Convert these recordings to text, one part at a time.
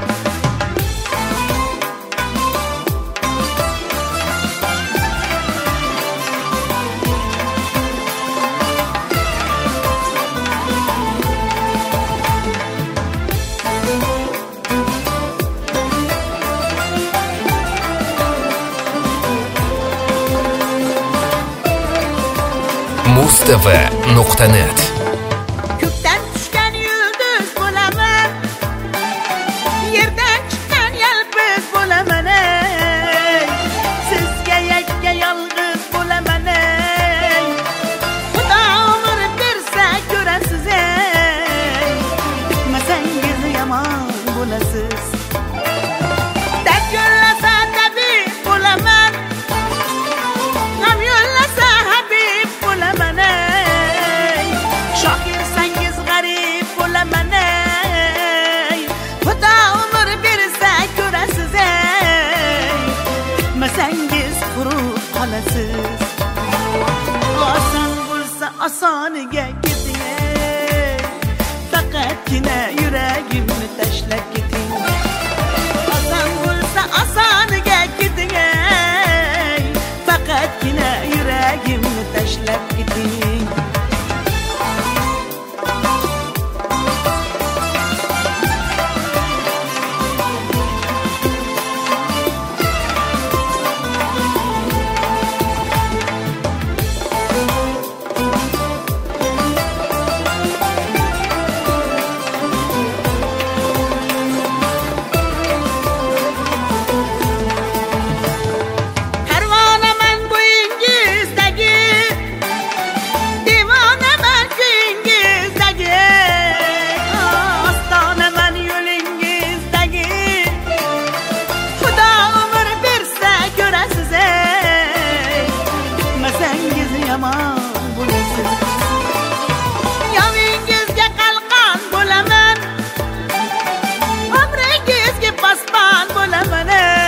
mustv.net Ko'kdan tushgan yulduz bo'laman, yerdan chiqqan yalpiz bo'laman. Sizga yakka yolg'iz bo'laman. Xudo umr bersa ko'rasiz, kutmasangiz yomon bo'lasiz. Dard yo'llasa tabib bo'laman, g'am yo'llasa habib bo'laman. Shoirsangiz g'arib bo'laman. Xudo umr bersa ko'rasiz, kutmasangiz qurib qolasiz. Oson bo'lsa osoniga keting, faqatgina yuragimni tashlab keting. Oson bo'lsa osoniga keting, faqatgina yuragimni tashlab keting. Yovingizga qalqon bo'laman, umringizga posbon bo'laman.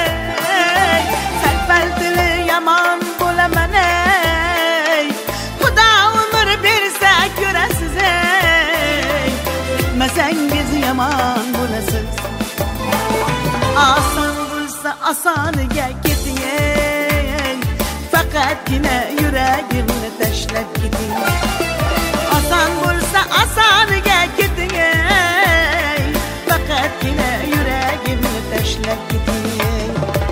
Salpaltili yomon bo'laman. Xudo umr bersa ko'rasiz, kutmasangiz yomon bo'lasiz. Oson bo'lsa osoniga keting, faqatgina yuragimni tashlab keting. Oson bo'lsa osoniga keting, faqatgina yuragimni tashlab keting.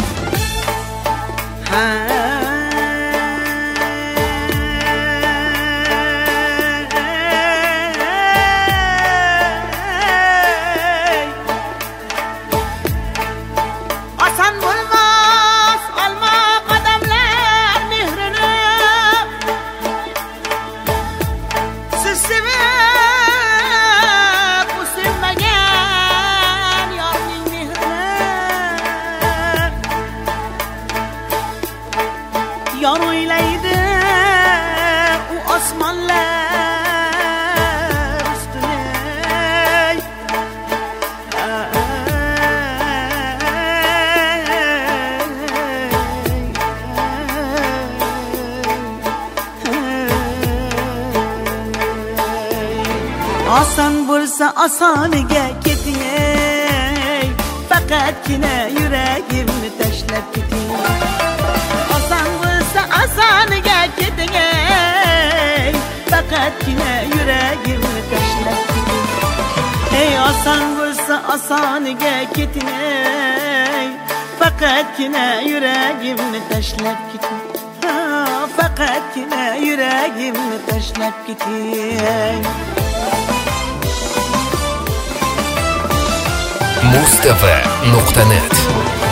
Oson bo'lmas olma qadamlar mehrini, siz sevib u sevmagan yorning mehrini. Yor o'ylaydi u osmonlar ustini, oson bo'lsa osoniga keting, faqatgina yuragimni tashlab keting. Oson bo'lsa osoniga keting, faqatgina yuragimni tashlab keting. Oson bo'lsa osoniga keting, faqatgina yuragimni tashlab keting. Faqatgina yuragimni tashlab keting. mustv.net